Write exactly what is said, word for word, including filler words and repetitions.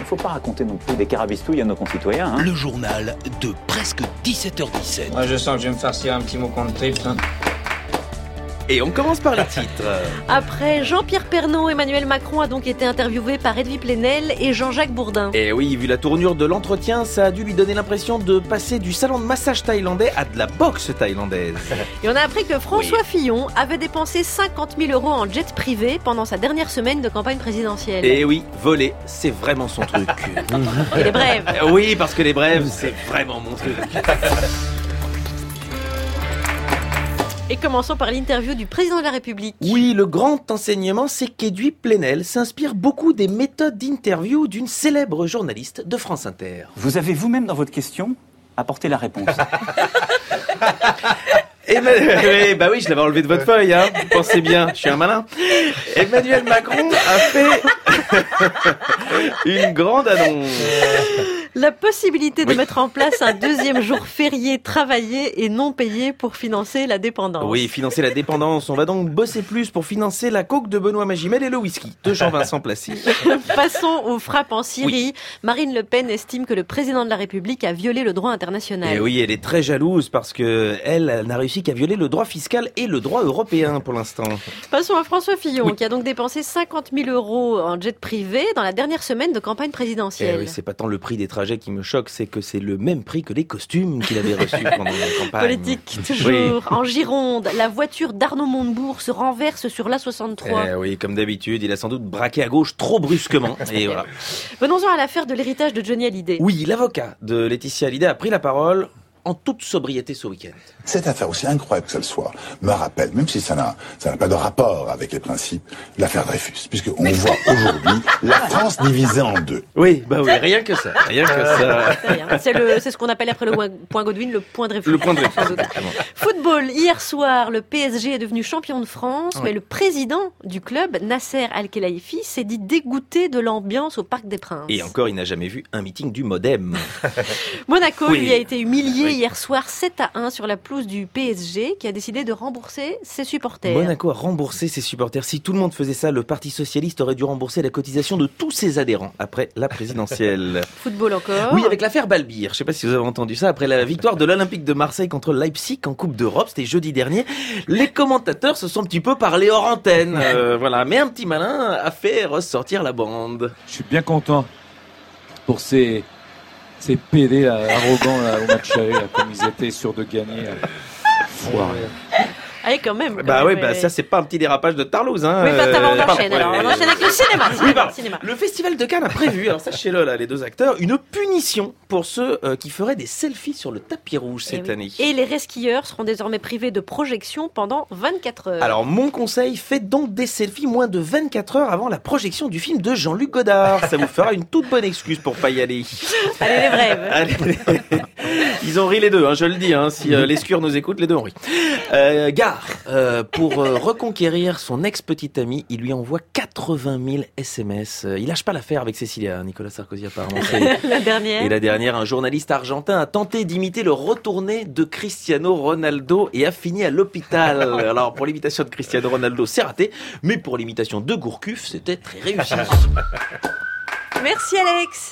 faut pas raconter non plus des carabistouilles à nos concitoyens. Hein. Le journal de presque dix-sept heures dix-sept. Moi, je sens que je vais me farcir un petit mot contre triple. Hein. Et on commence par les titres. Après Jean-Pierre Pernaut, Emmanuel Macron a donc été interviewé par Edwy Plenel et Jean-Jacques Bourdin. Et oui, vu la tournure de l'entretien, ça a dû lui donner l'impression de passer du salon de massage thaïlandais à de la boxe thaïlandaise. Et on a appris que François Oui. Fillon avait dépensé cinquante mille euros en jet privé pendant sa dernière semaine de campagne présidentielle. Et oui, voler, c'est vraiment son truc. Et les brèves. Oui, parce que les brèves, c'est vraiment mon truc. Et commençons par l'interview du président de la République. Oui, le grand enseignement, c'est qu'Edwy Plenel s'inspire beaucoup des méthodes d'interview d'une célèbre journaliste de France Inter. Vous avez vous-même dans votre question apporté la réponse. Emmanuel... oui, bah oui, je l'avais enlevé de votre feuille, hein. Pensez bien, je suis un malin. Emmanuel Macron a fait une grande annonce. La possibilité de Oui. mettre en place un deuxième jour férié travaillé et non payé pour financer la dépendance. Oui, financer la dépendance. On va donc bosser plus pour financer la coke de Benoît Magimel et le whisky de Jean-Vincent Placide. Passons aux frappes en Syrie. Marine Le Pen estime que le président de la République a violé le droit international. Et oui, elle est très jalouse parce que elle, elle n'a réussi qu'à violer le droit fiscal et le droit européen pour l'instant. Passons à François Fillon, Oui. qui a donc dépensé cinquante mille euros en jet privé dans la dernière semaine de campagne Et présidentielle. oui, c'est pas tant le prix des trajets qui me choque, c'est que c'est le même prix que les costumes qu'il avait reçus pendant la campagne. Politique, toujours. Oui. En Gironde, la voiture d'Arnaud Montebourg se renverse sur l'A soixante-trois. Eh oui, comme d'habitude, il a sans doute braqué à gauche trop brusquement. Et voilà. Venons-en à l'affaire de l'héritage de Johnny Hallyday. Oui, l'avocat de Laetitia Hallyday a pris la parole en toute sobriété ce week-end. Cette affaire, aussi incroyable que ça le soit, me rappelle, même si ça n'a, ça n'a pas de rapport avec les principes, l'affaire Dreyfus, puisqu'on voit aujourd'hui la France divisée en deux. Oui, bah oui, rien que ça, rien que ça. C'est rien. C'est le- c'est ce qu'on appelle après le point Godwin, le point Dreyfus. Le point de Sans doute. Football, hier soir, le P S G est devenu champion de France, Ouais. mais le président du club, Nasser Al-Khelaifi, s'est dit dégoûté de l'ambiance au Parc des Princes. Et encore, il n'a jamais vu un meeting du Modem. Monaco Oui. lui a été humilié Oui. hier soir sept à un sur la pelouse du P S G, qui a décidé de rembourser ses supporters. Monaco a remboursé ses supporters. Si tout le monde faisait ça, le Parti Socialiste aurait dû rembourser la cotisation de tous ses adhérents après la présidentielle. Football encore. Oui, avec l'affaire Balbir. Je sais pas si vous avez entendu ça. Après la victoire de l'Olympique de Marseille contre Leipzig en Coupe d'Europe, c'était jeudi dernier, les commentateurs se sont un petit peu parlé hors antenne. Euh, voilà. Mais un petit malin a fait ressortir la bande. Je suis bien content pour ces, ces P D là, arrogants là, au match aller, là, comme ils étaient sûrs de gagner. Là. Foirés. Allez, quand même. quand Bah même, oui, ouais. bah ça c'est pas un petit dérapage de Tarlouse, hein. Oui, bah, t'as- on Euh, pardon, enchaîne ouais, alors. ouais, On ouais. enchaîne avec le cinéma. Oui, cinéma, pardon. cinéma. Le Festival de Cannes a prévu, alors sachez-le là, les deux acteurs, une punition pour ceux euh, qui feraient des selfies sur le tapis rouge Eh cette oui. année. Et les resquilleurs seront désormais privés de projection pendant vingt-quatre heures. Alors mon conseil, faites donc des selfies moins de vingt-quatre heures avant la projection du film de Jean-Luc Godard. Ça vous fera une toute bonne excuse pour pas y aller. Allez, les brèves. Allez. Ils ont ri les deux, hein, je le dis, hein, si euh, l'escure nous écoute, les deux ont ri. Euh, Gare, euh, pour euh, reconquérir son ex-petite amie, il lui envoie quatre-vingt mille S M S. Euh, il lâche pas l'affaire avec Cécilia, Nicolas Sarkozy apparemment. C'est- La dernière. Et la dernière, un journaliste argentin a tenté d'imiter le retourné de Cristiano Ronaldo et a fini à l'hôpital. Alors pour l'imitation de Cristiano Ronaldo, c'est raté, mais pour l'imitation de Gourcuff, c'était très réussi. Merci Alex.